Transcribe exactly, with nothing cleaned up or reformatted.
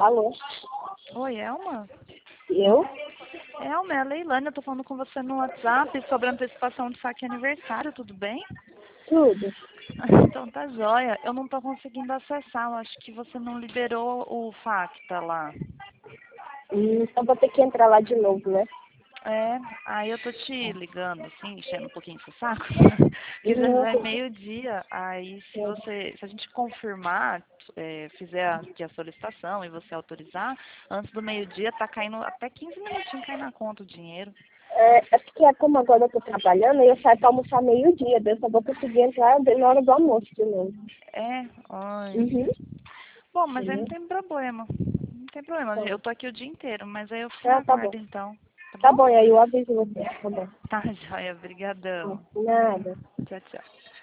Alô? Oi, Elma? Eu? Elma, é a Leilane, eu tô falando com você no WhatsApp sobre a antecipação de saque aniversário, tudo bem? Tudo. Então tá jóia. Eu não tô conseguindo acessar, eu acho que você não liberou o Facta lá. Hum, Então vou ter que entrar lá de novo, né? É, aí eu tô te ligando, assim, enchendo um pouquinho seu saco, que já Não, já é meio-dia, aí se você, se a gente confirmar, é, fizer aqui a solicitação e você autorizar, antes do meio-dia tá caindo até quinze minutinhos cai na conta o dinheiro. é, é porque é como agora eu tô trabalhando, eu saio pra almoçar meio-dia, daí eu só vou conseguir entrar na hora do almoço de novo. É, ai. Uhum. Bom, mas aí não Entendeu? tem problema. Não tem problema, Tá. eu tô aqui o dia inteiro, mas aí eu fico Ah, na tá bom. guarda então, tá Tá bom? bom, e aí eu aviso você. Tá bom. Tá, joia, brigadão. Nada. Tchau, tchau.